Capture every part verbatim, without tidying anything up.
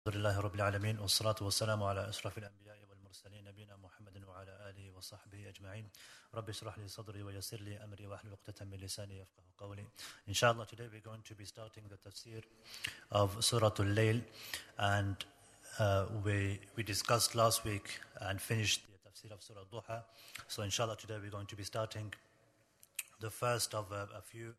الحمد لله رب العالمين والصلاة والسلام على أشرف الأنبياء والمرسلين نبينا محمد وعلى آله وصحبه أجمعين رب اشرح لي صدري ويسر لي أمري واحلل عقدة من لساني يفقه قولي. Inshallah, today we're going to be starting the tafsir of Surah Al-Layl, and uh, we we discussed last week and finished the tafsir of Surah Duha. So inshallah, today we're going to be starting the first of a, a few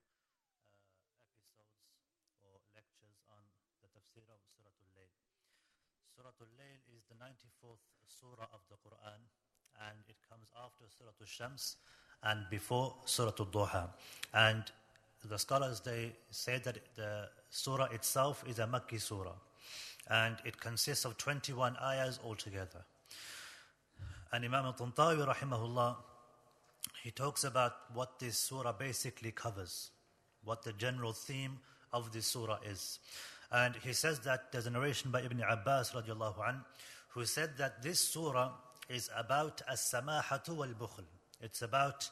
Surah Al-Layl is the ninety-fourth surah of the Quran, and it comes after Surah Al-Shams and before Surah Al-Duha. And the scholars, they say that the surah itself is a Makki surah, and it consists of twenty-one ayahs altogether. And Imam al-Tantawi rahimahullah, he talks about what this surah basically covers, what the general theme of this surah is. And he says that there's a narration by Ibn Abbas radiallahu anh, who said that this surah is about as-samahatu wal-bukhl. It's about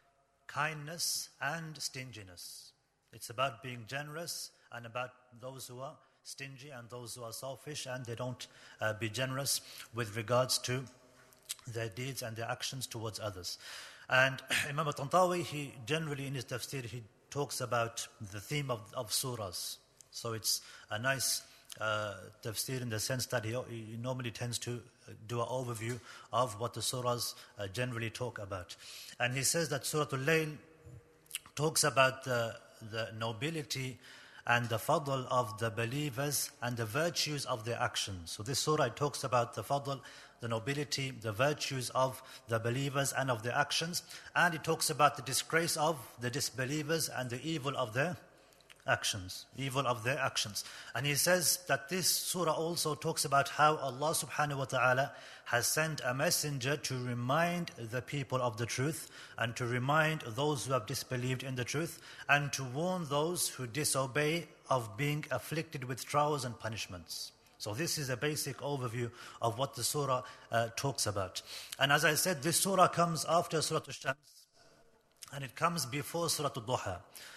kindness and stinginess. It's about being generous and about those who are stingy and those who are selfish, and they don't uh, be generous with regards to their deeds and their actions towards others. And Imam al-Tantawi, he generally in his tafsir, he talks about the theme of, of surahs. So it's a nice uh, tafsir in the sense that he, he normally tends to do an overview of what the surahs uh, generally talk about. And he says that Surah Al-Layl talks about the, the nobility and the fadl of the believers and the virtues of their actions. So this surah talks about the fadl, the nobility, the virtues of the believers and of their actions. And it talks about the disgrace of the disbelievers and the evil of their actions, evil of their actions. And he says that this surah also talks about how Allah subhanahu wa ta'ala has sent a messenger to remind the people of the truth and to remind those who have disbelieved in the truth and to warn those who disobey of being afflicted with trials and punishments. So this is a basic overview of what the surah uh, talks about. And as I said, this surah comes after Surah Al-Shams and it comes before Surah Al-Duha.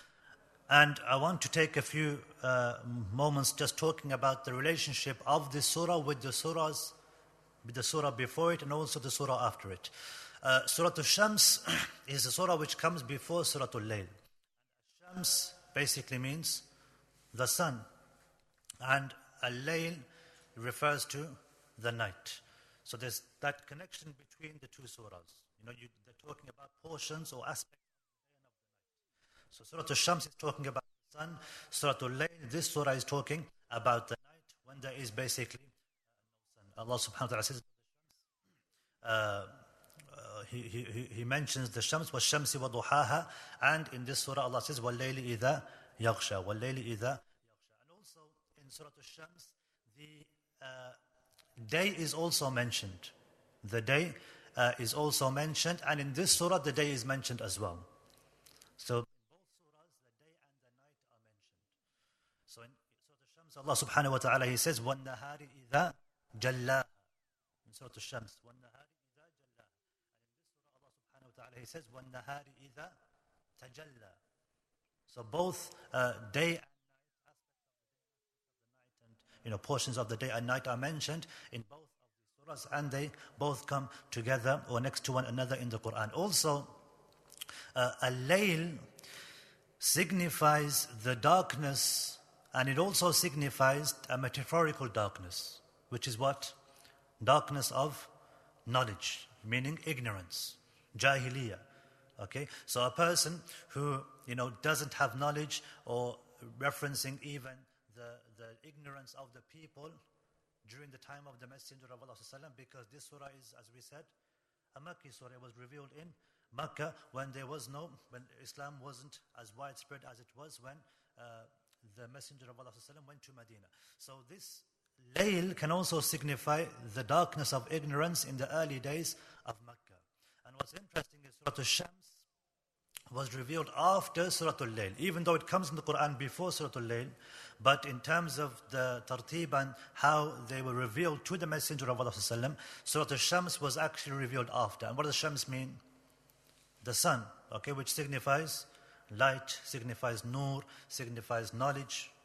And I want to take a few uh, moments just talking about the relationship of this surah with the surahs, with the surah before it and also the surah after it. Uh, surah Al-Shams is a surah which comes before Surah Al-Layl. Shams basically means the sun, and Al-Layl refers to the night. So there's that connection between the two surahs. You know, you, they're talking about portions or aspects. So Surah Al-Shams is talking about the sun. Surah Al-Layl, this surah is talking about the night when there is basically uh, no sun. Allah subhanahu wa ta'ala says, uh, uh, he, he, he mentions the Shams, wa Shamsi wa duhaha, and in this surah Allah says, وَاللَّيْلِ إِذَا يَغْشَى وَاللَّيْلِ إِذَا يَغْشَى. And also in Surah Al-Shams, the uh, day is also mentioned. The day uh, is also mentioned, and in this surah the day is mentioned as well. So So in Surah Al-Shams, Allah subhanahu wa ta'ala, He says, وَالنَّهَارِ إِذَا جَلَّاهَا. In Surah Al-Shams, وَالنَّهَارِ إِذَا جَلَّاهَا. And in this surah, Allah subhanahu wa ta'ala, He says, وَالنَّهَارِ إِذَا تَجَلَّى. So both uh, day and night, aspects of the day and you know, portions of the day and night are mentioned in both of these surahs, and they both come together or next to one another in the Quran. Also, uh, Al-Layl signifies the darkness, and it also signifies a metaphorical darkness, which is what? Darkness of knowledge, meaning ignorance, jahiliyyah. Okay, so a person who you know doesn't have knowledge, or referencing even the, the ignorance of the people during the time of the Messenger of Allah sallallahu alaihi wasallam, because this surah is, as we said, a Makki surah. It was revealed in Makkah when there was no, when Islam wasn't as widespread as it was when uh, the Messenger of Allah ﷺ went to Medina. So this Layl can also signify the darkness of ignorance in the early days of Makkah. And what's interesting is Surah Al-Shams was revealed after Surah Al-Layl, even though it comes in the Quran before Surah Al-Layl, but in terms of the tartib and how they were revealed to the Messenger of Allah ﷺ, Surah Al-Shams was actually revealed after. And what does Shams mean? The sun, okay, which signifies light, signifies nur, signifies knowledge,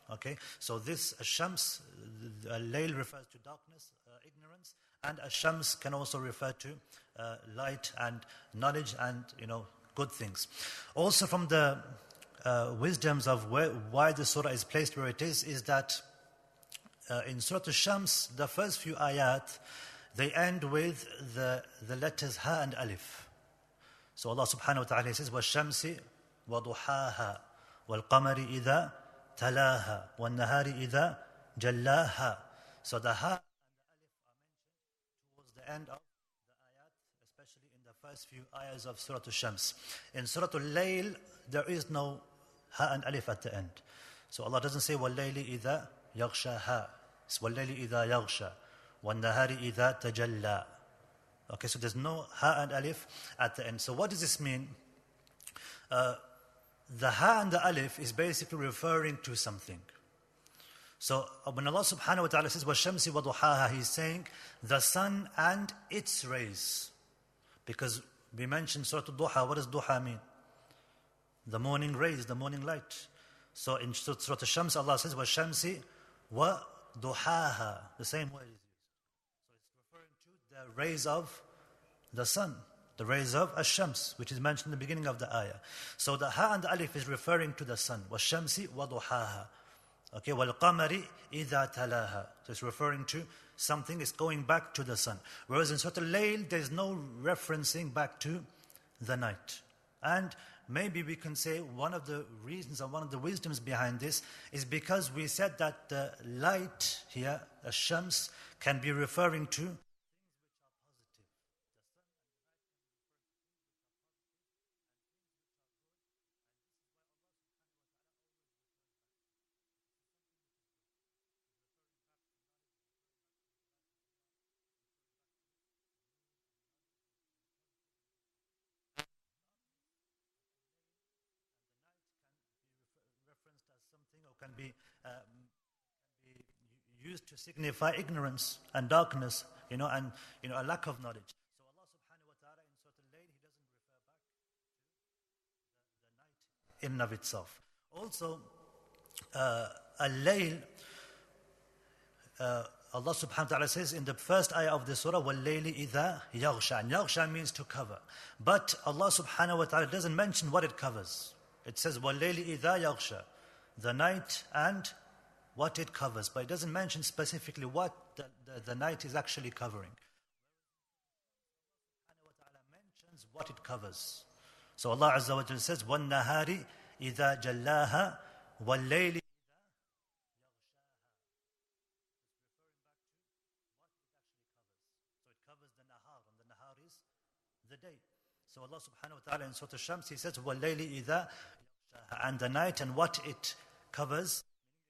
Okay, so this Shams, uh, Layl refers to darkness, uh, ignorance, and Shams can also refer to uh, light and knowledge and, you know, good things. Also from the uh, wisdoms of where, why the surah is placed where it is, is that uh, in Surah Al-Shams, the first few ayat, they end with the, the letters Ha and Alif. So Allah subhanahu wa ta'ala says, وَالشَّمْسِ وَضُحَاهَا وَالْقَمَرِ إِذَا تَلَاهَا وَالنَّهَارِ إِذَا جَلَّاهَا. So the Ha and the Alif are mentioned towards the end of the ayat, especially in the first few ayahs of Surah Al-Shams. In Surah Al-Layl, there is no Ha and Alif at the end. So Allah doesn't say, وَاللَّيْلِ إِذَا يَغْشَاهَا. It's وَاللَّيْلِ إِذَا يَغْشَى وَالنَّهَارِ إِذَا تَجَلَّى. Okay, so there's no Ha and Alif at the end. So what does this mean? Uh, the Ha and the Alif is basically referring to something. So when Allah subhanahu wa ta'ala says, وَالشَّمْسِ وَضُحَاهَا, He's saying the sun and its rays. Because we mentioned Surah Al-Duha. What does Duha mean? The morning rays, the morning light. So in Surah Al-Shams, Allah says, وَالشَّمْسِ وَضُحَاهَا. The same word is used. So it's referring to the rays of the sun, the rays of Ash-Shams, which is mentioned in the beginning of the ayah. So the Ha and the Alif is referring to the sun. وَالشَّمْسِ وَضُحَاهَا. Okay, وَالْقَمَرِ إِذَا تَلَاهَا. So it's referring to something is going back to the sun. Whereas in Surah Al-Layl, there's no referencing back to the night. And maybe we can say one of the reasons and one of the wisdoms behind this is because we said that the light here, the Shams, can be referring to things which are positive. Can be, um, can be used to signify ignorance and darkness, you know, and you know a lack of knowledge. So Allah subhanahu wa ta'ala in Surah Al-Layl, He doesn't refer back to the, the night in and of itself. Also, uh, Al-Layl, uh, Allah subhanahu wa ta'ala says in the first ayah of the surah, وَاللَّيْلِ إِذَا يَغْشَى. And yaghsha means to cover. But Allah subhanahu wa ta'ala doesn't mention what it covers. It says, وَاللَّيْلِ إِذَا يَغْشَى. The night and what it covers. But it doesn't mention specifically what the, the, the night is actually covering. Allah subhanahu wa ta'ala mentions what it covers. So Allah Azza wa Jalla says, وَالنَّهَارِ إِذَا جَلَّاهَا وَاللَّيْلِ إِذَا يَغْشَاهَا. So it covers the nahar, and the nahar is the day. So Allah subhanahu wa ta'ala in Surah Al-Shams, He says, وَاللَّيْلِ إِذَا يَغْشَاهَا. And the night and what it covers.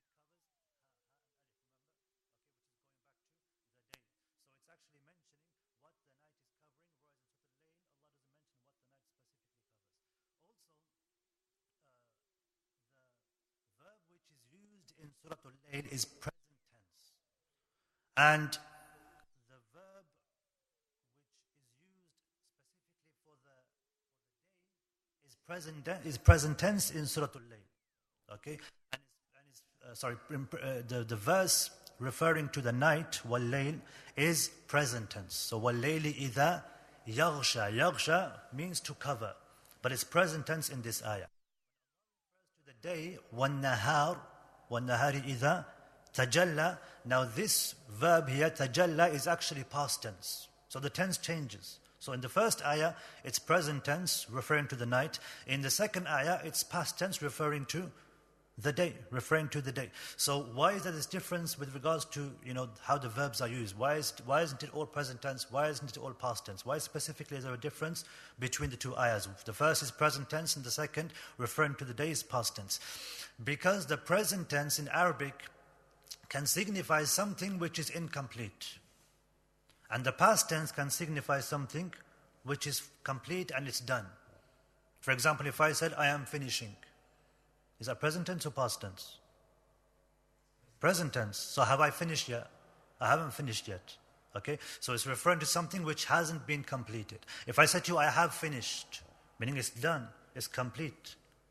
In Surah Al-Layl is present tense. And the verb which is used specifically for the, for the day is present, is present tense in Surah Al-Layl. Okay? And it's, and it's uh, sorry, uh, the, the verse referring to the night, Wal-Layl, is present tense. So, Wal-Layli idha yaghsha. Yaghsha means to cover. But it's present tense in this ayah. To the day, Wan-Nahar, وَالنَّهَارِ إِذَا تَجَلَّى. Now this verb here, tajalla, is actually past tense. So the tense changes. So in the first ayah, it's present tense, referring to the night. In the second ayah, it's past tense, referring to the day, referring to the day. So why is there this difference with regards to, you know, how the verbs are used? Why, is, why isn't it all present tense? Why isn't it all past tense? Why specifically is there a difference between the two ayahs? The first is present tense and the second, referring to the day, is past tense. Because the present tense in Arabic can signify something which is incomplete. And the past tense can signify something which is complete and it's done. For example, if I said, I am finishing, is that present tense or past tense? Present tense. So have I finished yet? I haven't finished yet. Okay? So it's referring to something which hasn't been completed. If I said to you, I have finished, meaning it's done, it's complete.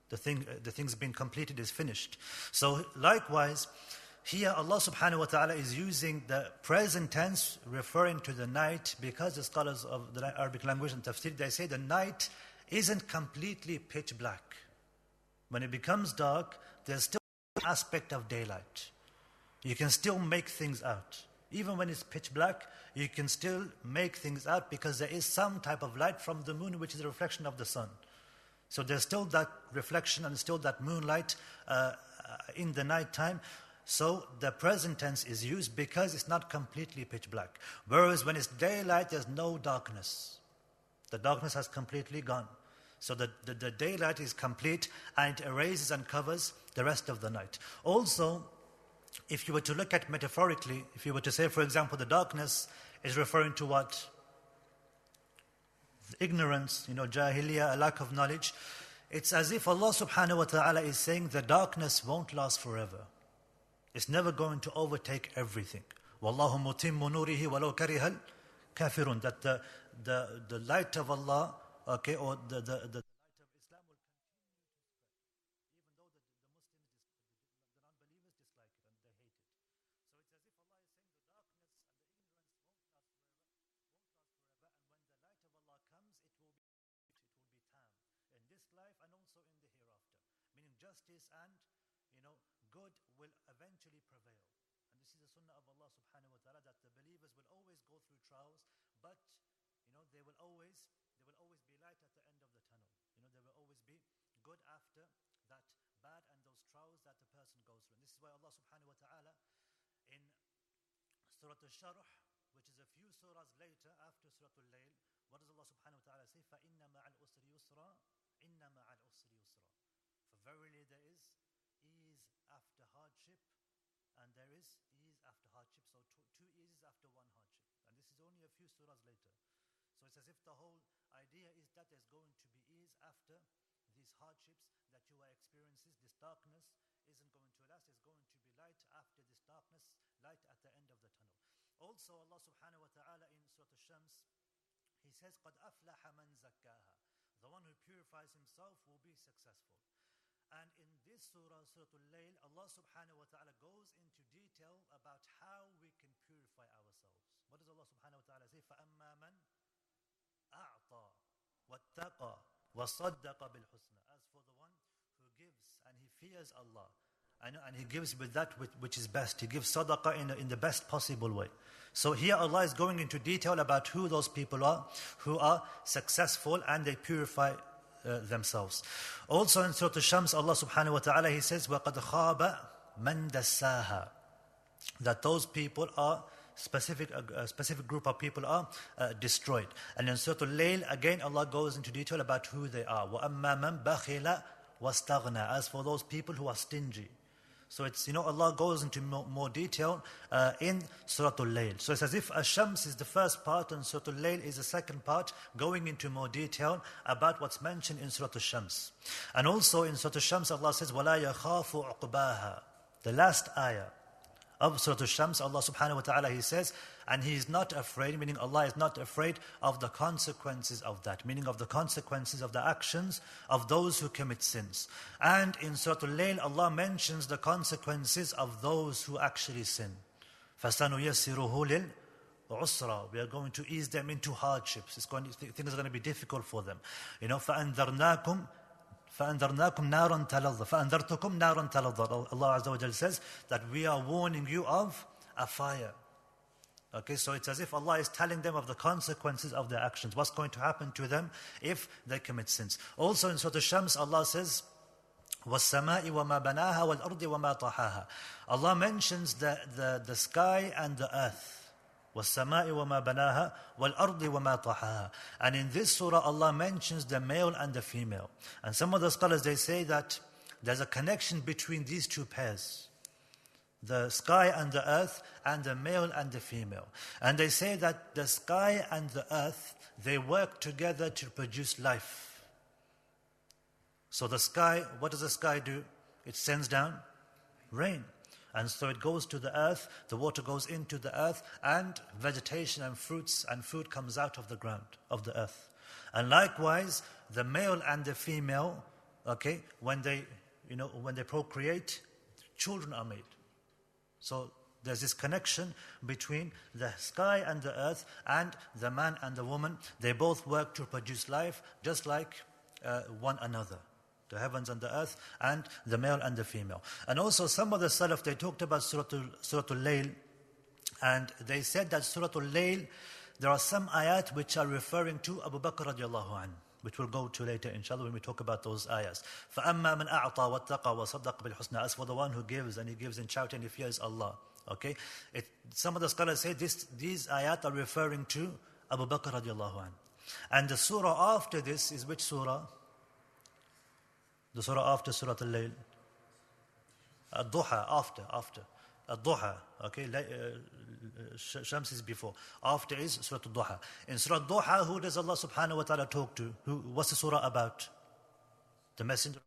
The thing, the thing's been completed, is finished. So likewise, here Allah subhanahu wa ta'ala is using the present tense referring to the night, because the scholars of the Arabic language and tafsir, they say the night isn't completely pitch black. When it becomes dark, there's still an aspect of daylight. You can still make things out. Even when it's pitch black, you can still make things out because there is some type of light from the moon, which is a reflection of the sun. So there's still that reflection and still that moonlight uh, in the night time. So the present tense is used because it's not completely pitch black. Whereas when it's daylight, there's no darkness. The darkness has completely gone. So the, the, the daylight is complete and it erases and covers the rest of the night. Also, if you were to look at metaphorically, if you were to say, for example, the darkness is referring to what? Ignorance, you know, jahiliyyah, a lack of knowledge. It's as if Allah subhanahu wa ta'ala is saying the darkness won't last forever. It's never going to overtake everything. Wallahu mutimmu nurihi walau karihal kafirun. That the, the, the light of Allah, okay, or the, the, the justice and, you know, good will eventually prevail. And this is the sunnah of Allah subhanahu wa ta'ala, that the believers will always go through trials, but, you know, they will always, there will always be light at the end of the tunnel. You know, there will always be good after that bad and those trials that the person goes through. And this is why Allah subhanahu wa ta'ala in Surah Al-Sharh, which is a few surahs later after Surah Al-Layl, what does Allah subhanahu wa ta'ala say? فَإِنَّ مَعَ الْأُسْرِ يُسْرًا إِنَّ مَعَ الْأُسْرِ يُسْرًا. Verily there is ease after hardship, and there is ease after hardship. So two, two eases after one hardship. And this is only a few surahs later. So it's as if the whole idea is that there's going to be ease after these hardships that you are experiencing. This darkness isn't going to last. There's going to be light after this darkness, light at the end of the tunnel. Also, Allah subhanahu wa ta'ala in Surah Al-Shams, He says, قَدْ أَفْلَحَ مَنْ زَكَّاهَا. The one who purifies himself will be successful. And in this surah, Surah Al-Layl, Allah subhanahu wa ta'ala goes into detail about how we can purify ourselves. What does Allah subhanahu wa ta'ala say? فَأَمَّا مَنْ أَعْطَى وَاتَّقَى وَصَدَّقَ بِالْحُسْنَى. As for the one who gives and he fears Allah, and, and he gives with that which, which is best. He gives sadaqah in, in the best possible way. So here Allah is going into detail about who those people are, who are successful and they purify Uh, themselves. Also in Surah Al-Shams, Allah subhanahu wa ta'ala, He says, وَقَدْ خَابَ مَنْ دَسَّاهَا. That those people are, specific, a specific group of people are uh, destroyed. And in Surah Al-Layl, again Allah goes into detail about who they are. وَأَمَّا مَنْ بَخِلَ وَاسْتَغْنَى. As for those people who are stingy. So it's, you know, Allah goes into more, more detail uh, in Surah Al-Layl. So it's as if Ash-Shams is the first part and Surah Al-Layl is the second part, going into more detail about what's mentioned in Surah Al-Shams. And also in Surah Al-Shams, Allah says, وَلَا يَخَافُ عُقْبَاهَا. The last ayah of Surah Al-Shams, Allah subhanahu wa ta'ala, He says, and He is not afraid, meaning Allah is not afraid of the consequences of that, meaning of the consequences of the actions of those who commit sins. And in Surah Al-Layl, Allah mentions the consequences of those who actually sin. فَسَنُيَسِّرُهُ لِلْعُسْرَى. We are going to ease them into hardships. It's going to, things are going to be difficult for them. You know, فَأَنذَرْنَاكُمْ فَأَنذَرْنَاكُمْ نَارًا تَلَظَّى فَأَنذَرْتُكُمْ نَارًا تَلَظَّى. Allah Azza wa Jal says that we are warning you of a fire. Okay, so it's as if Allah is telling them of the consequences of their actions. What's going to happen to them if they commit sins. Also in Surah Al-Shams, Allah says, وَالسَّمَاءِ وَمَا بَنَاهَا وَالْأَرْضِ وَمَا طَحَاهَا. Allah mentions the, the, the sky and the earth. وَالسَّمَاءِ وَمَا بَنَاهَا وَالْأَرْضِ وَمَا طَحَاهَا. And in this surah, Allah mentions the male and the female. And some of the scholars, they say that there's a connection between these two pairs. The sky and the earth, and the male and the female. And they say that the sky and the earth, they work together to produce life. So the sky, what does the sky do? It sends down rain. And so it goes to the earth, the water goes into the earth, and vegetation and fruits and food comes out of the ground, of the earth. And likewise, the male and the female, okay, when they, you know, when they procreate, children are made. So there's this connection between the sky and the earth, and the man and the woman. They both work to produce life, just like uh, one another. The heavens and the earth, and the male and the female. And also some of the Salaf, they talked about Surah Al-Layl, and they said that Surah Al-Layl, there are some ayat which are referring to Abu Bakr radiallahu anhu, which we'll go to later, inshallah, when we talk about those ayahs. فَأَمَّا مَنْ أَعْطَى وَاتَّقَى وَصَدَّقَ بِالْحُسْنَى. As for the one who gives, and he gives in charity and he fears Allah. Okay? It, some of the scholars say this, these ayat are referring to Abu Bakr radiallahu anhu. And the surah after this is which surah? The surah after Surah Al-Layl. Ad-Duha, after, after. Ad-Duha, okay? Uh, Shams is before. After is Surah Al-Duha. In Surah Al-Duha, who does Allah subhanahu wa ta'ala talk to? Who, what's the surah about? The messenger.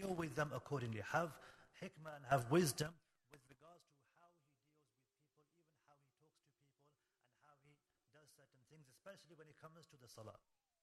deal with them accordingly. Have hikmah and have wisdom with regards to how he deals with people, even how he talks to people and how he does certain things, especially when it comes to the salah.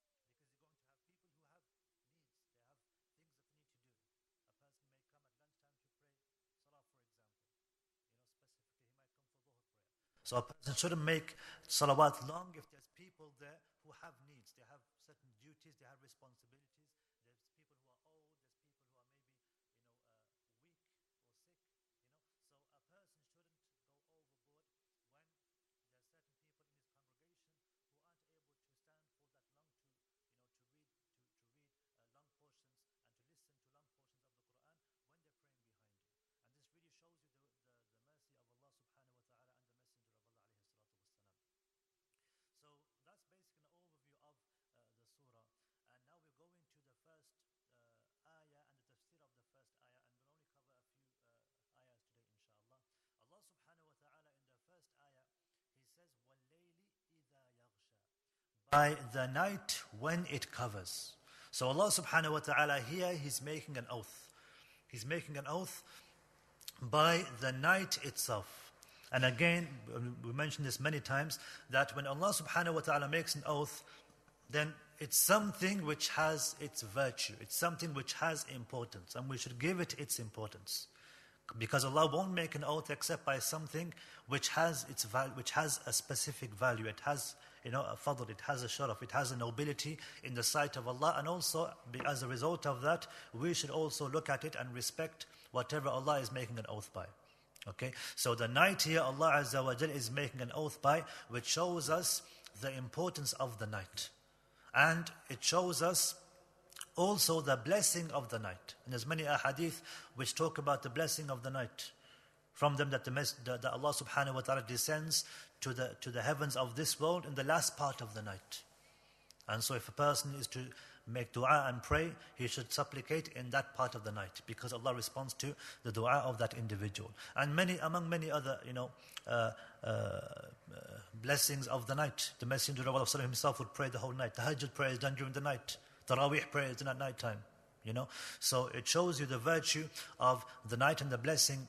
So a person shouldn't make salawat long if there's people there who have needs. They have certain duties, they have responsibilities. There's people who are old, there's people who are maybe, you know, uh, weak or sick, you know. So a person shouldn't go overboard when there are certain people in his congregation who aren't able to stand for that long to, you know, to read, to, to read uh, long portions and to listen to long portions of the Quran when they're praying behind you. And this really shows you the, the, the mercy of Allah subhanahu wa ta'ala and the Messenger of Allah alayhi salatu wassalam. So that's basically an overview of uh, the surah. And now we're going to the first uh, ayah and the tafsir of the first ayah, and we'll only cover a few uh, ayahs today, inshallah. Allah subhanahu wa ta'ala in the first ayah, he says, وَاللَّيْلِ إِذَا يَغْشَى, by the night when it covers. So Allah subhanahu wa ta'ala here, he's making an oath. He's making an oath by the night itself. And again, we mentioned this many times, that when Allah subhanahu wa ta'ala makes an oath, then it's something which has its virtue. It's something which has importance, and we should give it its importance. Because Allah won't make an oath except by something which has its val- which has a specific value. It has, you know, a fadl, it has a sharaf, it has a nobility in the sight of Allah. And also, as a result of that, we should also look at it and respect whatever Allah is making an oath by. Okay, so the night here, Allah Azza wa Jal is making an oath by, which shows us the importance of the night. And it shows us also the blessing of the night. And there's many ahadith which talk about the blessing of the night. From them that, the, that Allah subhanahu wa ta'ala descends to the, to the heavens of this world in the last part of the night. And so if a person is to make dua and pray, he should supplicate in that part of the night, because Allah responds to the dua of that individual. And many, among many other, you know, uh, uh, uh, blessings of the night. The Messenger of Allah himself would pray the whole night. Tahajjud prayer is done during the night. Taraweeh prayer is done at night time. You know, so it shows you the virtue of the night and the blessing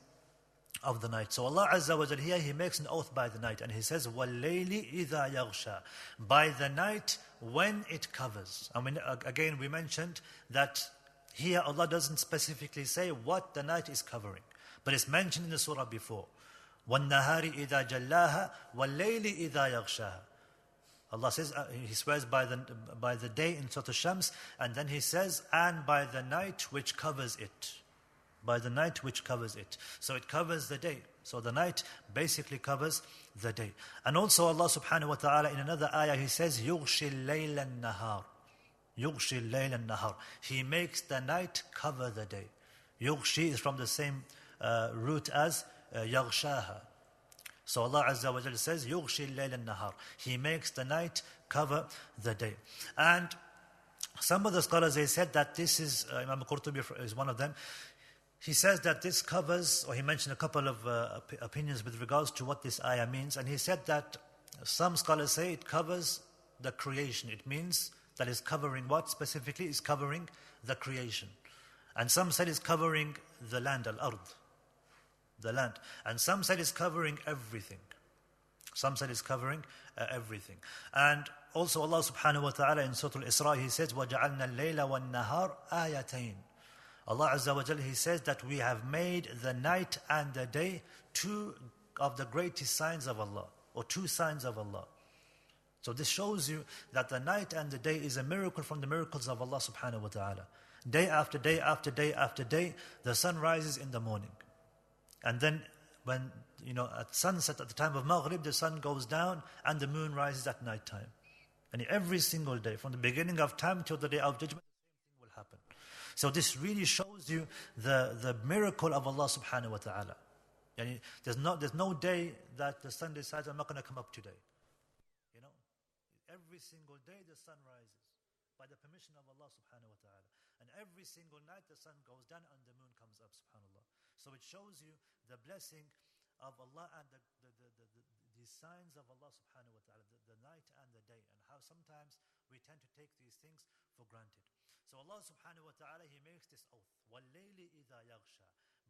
of the night. So Allah Azza wa Jal here, He makes an oath by the night, and He says, وَاللَّيْلِ إِذَا يَغْشَى, by the night when it covers. I mean, again, we mentioned that here Allah doesn't specifically say what the night is covering, but it's mentioned in the surah before. وَالنَّهَارِ إِذَا جَلَّاهَا وَاللَّيْلِ إِذَا يَغْشَاهَا. Allah says, uh, He swears by the, by the day in Surah Shams, and then He says, and by the night which covers it. By the night which covers it. So it covers the day. So the night basically covers the day. And also Allah subhanahu wa ta'ala in another ayah, He says, يُغْشِ اللَّيْلَ النَّهَارِ. يُغْشِ اللَّيْلَ النَّهَارِ. He makes the night cover the day. يُغْشِ is from the same uh, root as uh, يَغْشَاهَا. So Allah Azza wa Jalla says, يُغْشِ اللَّيْلَ النَّهَارِ. He makes the night cover the day. And some of the scholars, they said that this is, uh, Imam Qurtubi is one of them, he says that this covers, or he mentioned a couple of uh, op- opinions with regards to what this ayah means. And he said that some scholars say it covers the creation. It means that it's covering what specifically? It's covering the creation. And some said it's covering the land, al-ard, the land. And some said it's covering everything. Some said it's covering uh, everything. And also Allah subhanahu wa ta'ala in Surah Al-Isra, He says, وَجَعَلْنَا اللَّيْلَ وَالنَّهَارِ آيَتَيْنِ. Allah Azza wa Jalla, He says that we have made the night and the day two of the greatest signs of Allah, or two signs of Allah. So this shows you that the night and the day is a miracle from the miracles of Allah subhanahu wa ta'ala. Day after day after day after day, the sun rises in the morning. And then when, you know, at sunset, at the time of Maghrib, the sun goes down and the moon rises at night time. And every single day, from the beginning of time till the day of judgment, the same thing will happen. So this really shows you the, the miracle of Allah subhanahu wa ta'ala. Yani there's, no, there's no day that the sun decides, I'm not going to come up today. You know, every single day the sun rises by the permission of Allah subhanahu wa ta'ala. And every single night the sun goes down and the moon comes up, subhanAllah. So it shows you the blessing of Allah and the, the, the, the, the, the signs of Allah subhanahu wa ta'ala, the, the night and the day, and how sometimes we tend to take these things for granted. So Allah subhanahu wa ta'ala, He makes this oath. وَاللَّيْلِ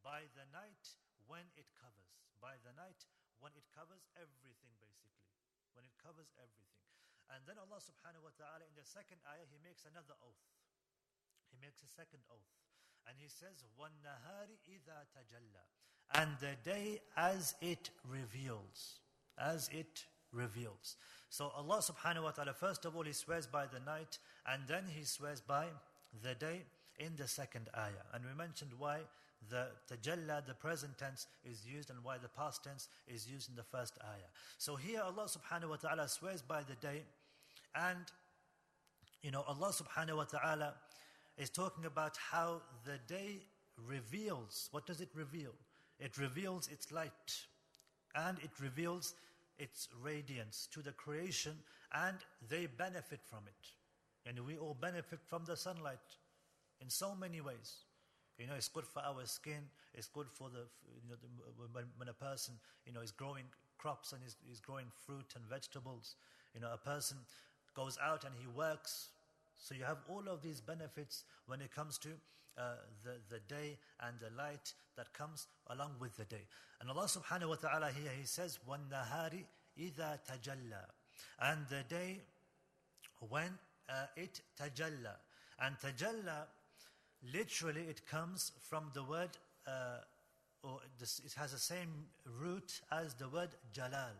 by the night when it covers. By the night when it covers everything, basically. When it covers everything. And then Allah subhanahu wa ta'ala in the second ayah, He makes another oath. He makes a second oath. And He says, وَالنَّهَارِ إِذَا تَجَلَّى. And the day as it reveals. As it reveals. So Allah subhanahu wa ta'ala, first of all, He swears by the night, and then He swears by the day in the second ayah. And we mentioned why the tajalla, the present tense, is used and why the past tense is used in the first ayah. So here Allah subhanahu wa ta'ala swears by the day, and you know, Allah subhanahu wa ta'ala is talking about how the day reveals. What does it reveal? It reveals its light, and it reveals its radiance to the creation, and they benefit from it. And we all benefit from the sunlight in so many ways. You know, it's good for our skin. It's good for the, you know, the, when, when a person, you know, is growing crops and is, is growing fruit and vegetables. You know, a person goes out and he works. So you have all of these benefits when it comes to uh, the, the day and the light that comes along with the day. And Allah subhanahu wa ta'ala here, He says, وَالنَّهَارِ إِذَا تَجَلَّى. And the day when uh, it tajalla. And tajalla, literally it comes from the word, uh, or this, it has the same root as the word jalal,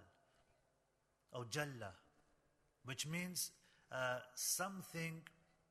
or jalla, which means uh, something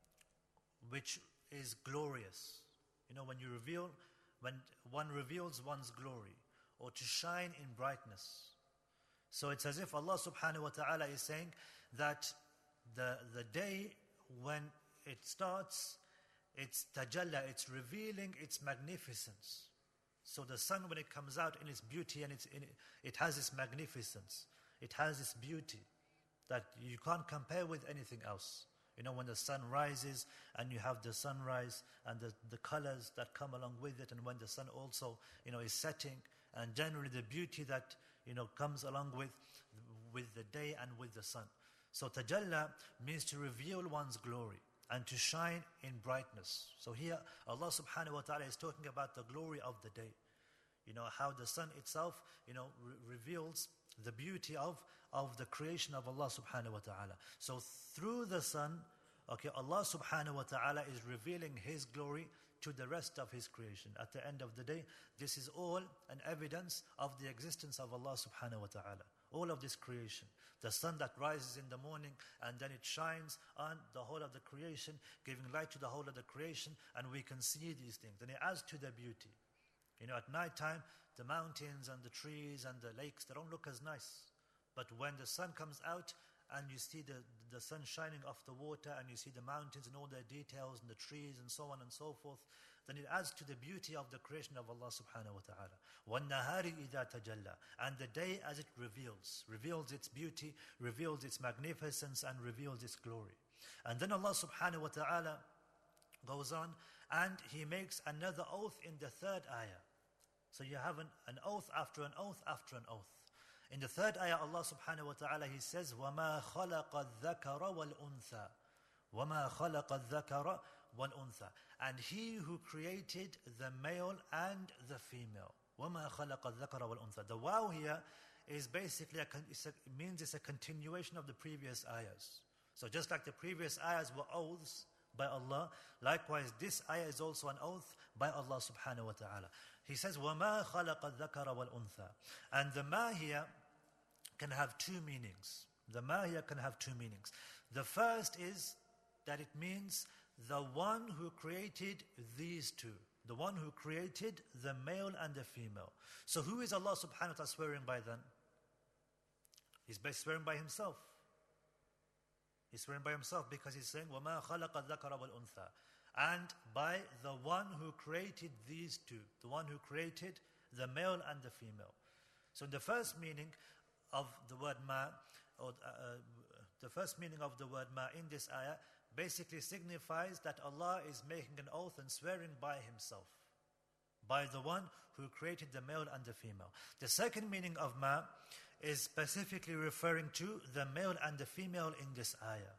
which is glorious. You know, when you reveal, when one reveals one's glory, or to shine in brightness. So it's as if Allah subhanahu wa ta'ala is saying that the, the day when it starts, it's tajalla, it's revealing its magnificence. So the sun, when it comes out in its beauty, and it's in it, it has its magnificence, it has its beauty that you can't compare with anything else. You know, when the sun rises and you have the sunrise and the, the colors that come along with it, and when the sun also, you know, is setting, and generally the beauty that, you know, comes along with, with the day and with the sun. So tajalla means to reveal one's glory and to shine in brightness. So here Allah subhanahu wa ta'ala is talking about the glory of the day. You know, how the sun itself, you know, re- reveals the beauty of, of the creation of Allah subhanahu wa ta'ala. So through the sun, okay, Allah subhanahu wa ta'ala is revealing His glory to the rest of His creation. At the end of the day, this is all an evidence of the existence of Allah subhanahu wa ta'ala. All of this creation. The sun that rises in the morning and then it shines on the whole of the creation, giving light to the whole of the creation, and we can see these things. And it adds to the beauty. You know, at night time, the mountains and the trees and the lakes, they don't look as nice. But when the sun comes out and you see the, the sun shining off the water, and you see the mountains and all their details and the trees and so on and so forth, then it adds to the beauty of the creation of Allah subhanahu wa ta'ala. وَالنَّهَارِ إِذَا تَجَلَّى. And the day as it reveals, reveals its beauty, reveals its magnificence, and reveals its glory. And then Allah subhanahu wa ta'ala goes on, and He makes another oath in the third ayah. So you have an, an oath after an oath after an oath. In the third ayah, Allah subhanahu wa ta'ala, He says, وَمَا خَلَقَ الذَّكَرَ وَالْأُنثَى. وَمَا خَلَقَ الذَّكَرَ وَالْأُنثَى. And He who created the male and the female. وَمَا خَلَقَ الذَّكَرَ وَالْأُنثَى. The wow here is basically, a, it's a, it means it's a continuation of the previous ayahs. So just like the previous ayahs were oaths by Allah, likewise this ayah is also an oath by Allah subhanahu wa ta'ala. He says, وَمَا خَلَقَ الذَّكَرَ وَالْأُنثَى. And the ma here can have two meanings. The ma here can have two meanings. The first is that it means the one who created these two. The one who created the male and the female. So who is Allah subhanahu wa ta'ala swearing by then? He's swearing by Himself. He's swearing by Himself because He's saying, وَمَا خَلَقَ الذَّكَرَ وَالْأُنثَى. And by the one who created these two. The one who created the male and the female. So in the first meaning of the word ma, or uh, the first meaning of the word ma in this ayah, basically signifies that Allah is making an oath and swearing by Himself, by the one who created the male and the female. The second meaning of ma is specifically referring to the male and the female in this ayah.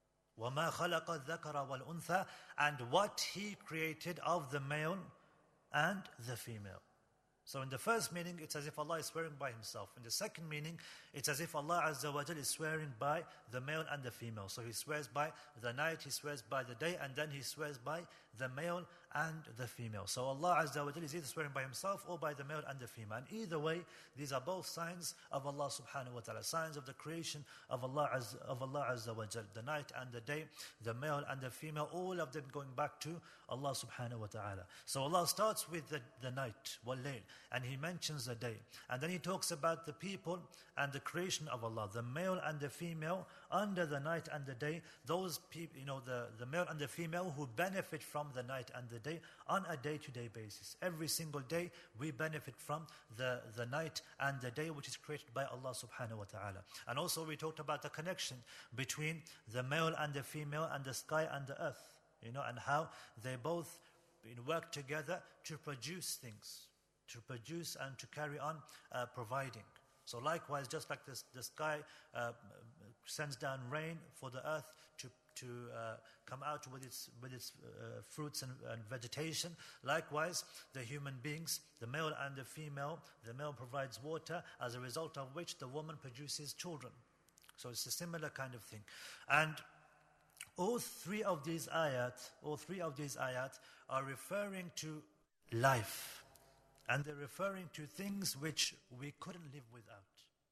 وَمَا خَلَقَ الذَّكَرَ وَالْأُنثَى. And what He created of the male and the female. So in the first meaning, it's as if Allah is swearing by Himself. In the second meaning, it's as if Allah Azza wa Jal is swearing by the male and the female. So He swears by the night, He swears by the day, and then He swears by the male and the female. So Allah Azza wa Jal is either swearing by Himself or by the male and the female. And either way, these are both signs of Allah subhanahu wa ta'ala, signs of the creation of Allah, Azza, of Allah Azza wa Jal. The night and the day, the male and the female, all of them going back to Allah subhanahu wa ta'ala. So Allah starts with the, the night, wal-layl, and He mentions the day. And then He talks about the people and the creation of Allah, the male and the female under the night and the day, those people, you know, the, the male and the female who benefit from the night and the day on a day-to-day basis. Every single day we benefit from the, the night and the day which is created by Allah subhanahu wa ta'ala. And also we talked about the connection between the male and the female and the sky and the earth, you know, and how they both, you know, work together to produce things, to produce and to carry on uh, providing. So likewise, just like this, the sky uh, sends down rain for the earth to to uh, come out with its with its uh, fruits and, and vegetation. Likewise, the human beings, the male and the female, the male provides water, as a result of which the woman produces children. So it's a similar kind of thing. And all three of these ayat, all three of these ayat are referring to life. And they're referring to things which we couldn't live without.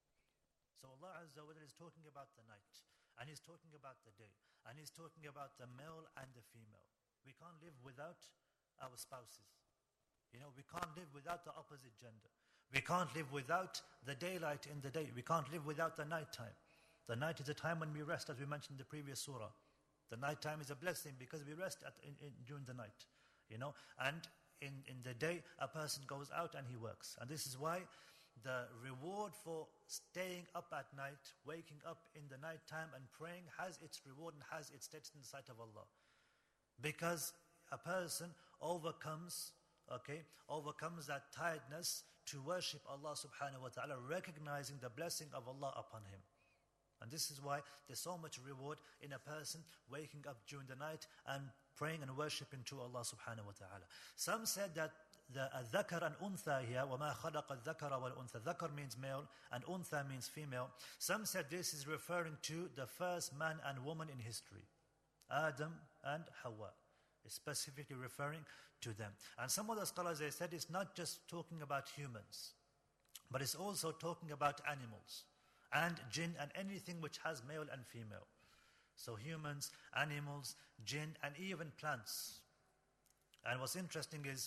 So Allah Azza wa Jalla is talking about the night, and He's talking about the day, and He's talking about the male and the female. We can't live without our spouses. You know, we can't live without the opposite gender. We can't live without the daylight in the day. We can't live without the nighttime. The night is a time when we rest, as we mentioned in the previous surah. The nighttime is a blessing because we rest at, in, in, during the night. You know, and In, in the day, a person goes out and he works. And this is why the reward for staying up at night, waking up in the night time and praying has its reward and has its status in the sight of Allah. Because a person overcomes, okay, overcomes that tiredness to worship Allah subhanahu wa ta'ala, recognizing the blessing of Allah upon him. And this is why there's so much reward in a person waking up during the night and praying and worshipping to Allah subhanahu wa ta'ala. Some said that the dhakar and untha here, وَمَا خَلَقَ الذَّكَرَ وَالْأُنْثَى, dhakar means male and untha means female. Some said this is referring to the first man and woman in history, Adam and Hawa. It's specifically referring to them. And some of the scholars, they said it's not just talking about humans, but it's also talking about animals and jinn and anything which has male and female. So humans, animals, jinn, and even plants. And what's interesting is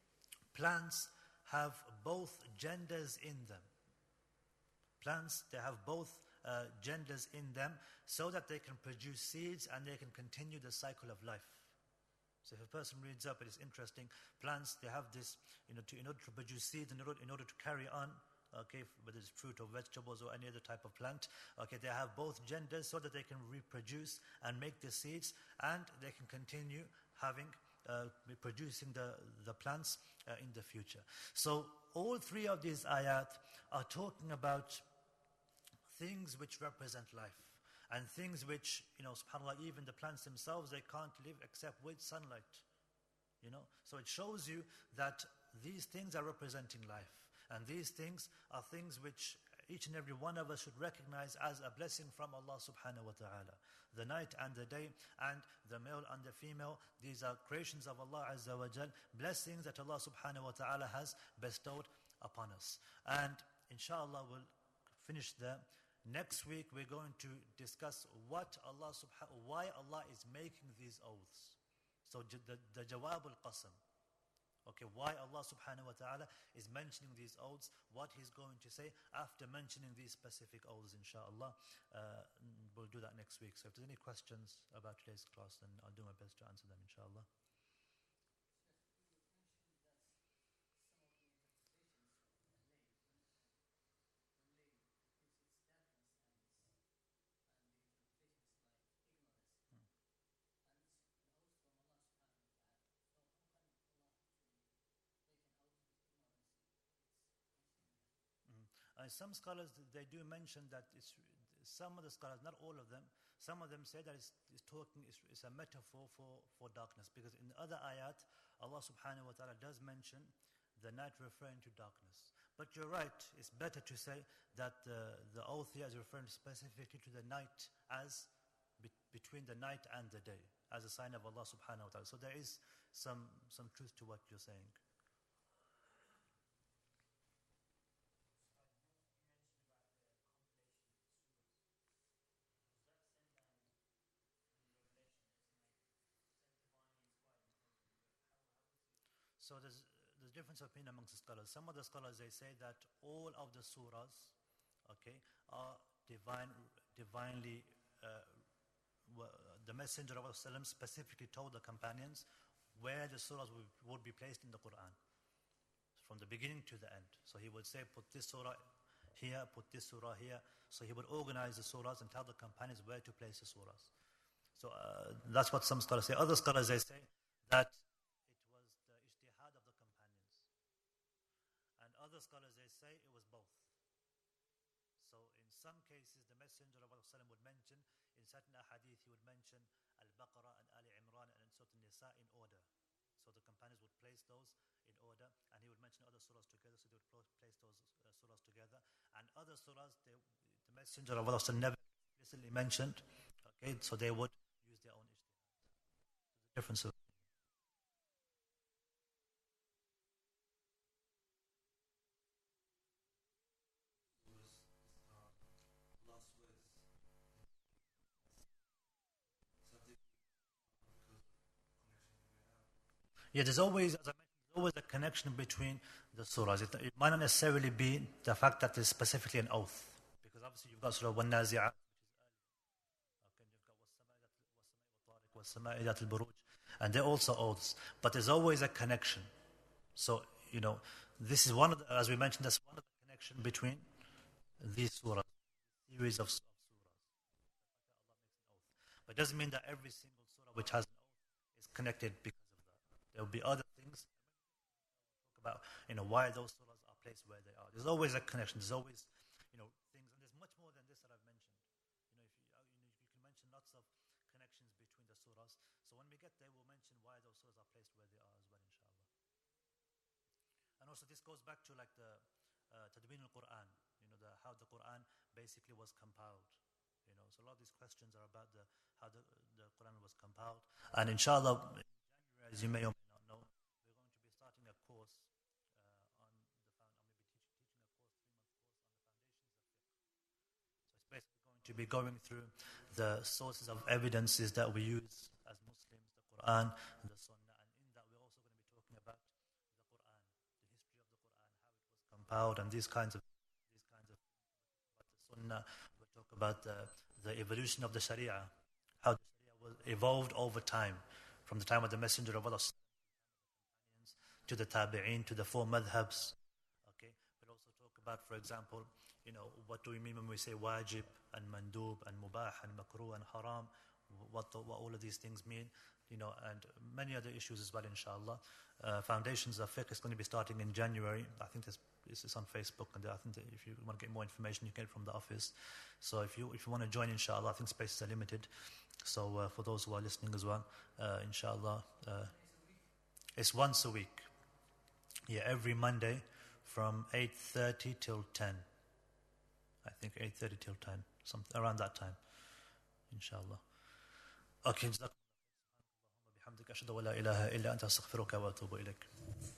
plants have both genders in them. Plants, they have both uh, genders in them so that they can produce seeds and they can continue the cycle of life. So if a person reads up, it is interesting. Plants, they have this, you know, to, in order to produce seeds, in order, in order to carry on, okay, whether it's fruit or vegetables or any other type of plant, okay, they have both genders so that they can reproduce and make the seeds, and they can continue having, uh, producing the, the plants uh, in the future. So all three of these ayat are talking about things which represent life, and things which, you know, subhanAllah, even the plants themselves, they can't live except with sunlight, you know. So it shows you that these things are representing life. And these things are things which each and every one of us should recognize as a blessing from Allah subhanahu wa ta'ala. The night and the day and the male and the female, these are creations of Allah Azza wa Jal, blessings that Allah subhanahu wa ta'ala has bestowed upon us. And inshallah we'll finish there. Next week we're going to discuss what Allah subhanahu, why Allah is making these oaths. So the, the Jawab al-Qasam. Okay, why Allah subhanahu wa ta'ala is mentioning these oaths, what He's going to say after mentioning these specific oaths, inshallah. Uh, we'll do that next week. So if there's any questions about today's class, then I'll do my best to answer them, inshallah. Uh, some scholars, they do mention that it's, some of the scholars, not all of them, some of them say that it's, it's talking, it's, it's a metaphor for, for darkness, because in the other ayat, Allah subhanahu wa ta'ala does mention the night referring to darkness. But you're right, it's better to say that uh, the oath here is referring specifically to the night as be- between the night and the day, as a sign of Allah subhanahu wa ta'ala. So there is some, some truth to what you're saying. So there's, there's difference of opinion amongst the scholars. Some of the scholars, they say that all of the surahs, okay, are divine, divinely, uh, the Messenger of Allah specifically told the companions where the surahs would, would be placed in the Quran, from the beginning to the end. So he would say, put this surah here, put this surah here. So he would organize the surahs and tell the companions where to place the surahs. So uh, that's what some scholars say. Other scholars, they say that other scholars, they say it was both. So in some cases, the Messenger of Allah would mention, in certain ahadith, he would mention Al-Baqarah and Ali Imran and Surah An-Nisa in order. So the companions would place those in order, and he would mention other surahs together, so they would place those uh, surahs together. And other surahs, they, the Messenger of Allah never explicitly mentioned, okay, so they would use their own ijtihad. So the difference of Yeah, there's always, as I mentioned, there's always a connection between the surahs. It, it might not necessarily be the fact that it's specifically an oath, because obviously you've got Surah Wan-Nazi'at, which is early. Okay, you've got وَالسَّمَاءِ ذَاتِ الْبُرُوجِ, and they're also oaths. But there's always a connection. So, you know, this is one of the, as we mentioned, that's one of the connection between these surahs, series of surahs. But it doesn't mean that every single surah which has an oath is connected because of that. There will be other things about, you know, why those surahs are placed where they are. There's always a connection. There's always, you know, things, and there's much more than this that I've mentioned. You know, if you, uh, you, know, you can mention lots of connections between the surahs. So when we get there, we'll mention why those surahs are placed where they are as well, inshallah. And also, this goes back to like the uh, Tadween al-Quran. You know, the, how the Quran basically was compiled. You know, so a lot of these questions are about the how the, the Quran was compiled. And inshallah, in January, as you may or may not know, we're going to be starting a course uh, on the found. I'm going to be teaching, teaching a course, three month course on the foundations of fiqh. So it's basically going to be going through the sources of evidences that we use as Muslims, the Quran, the Sunnah, and in that we're also going to be talking about the Quran, the history of the Quran, how it was compiled, and these kinds of these kinds of about the Sunnah. We'll talk about the the evolution of the Sharia, how the Sharia was evolved over time, from the time of the Messenger of Allah to the Tabi'een, to the four madhabs. Okay, we'll also talk about, for example, you know, what do we mean when we say wajib and mandub and mubah and makruh and haram? What, the, what all of these things mean, you know, and many other issues as well, inshallah. Uh, Foundations of Fiqh is going to be starting in January. I think this is on Facebook, and I think that if you want to get more information, you can get it from the office. So if you if you want to join, inshallah, I think spaces are limited. So uh, for those who are listening as well, uh, inshallah, uh, it's once a week. Yeah, every Monday from eight thirty till ten. I think eight thirty till ten, something around that time, inshallah. Okay, جزاك الله خير. سبحانك اللهم وبحمدك أشهد أن لا إله إلا أنت أستغفرك وأتوب إليك.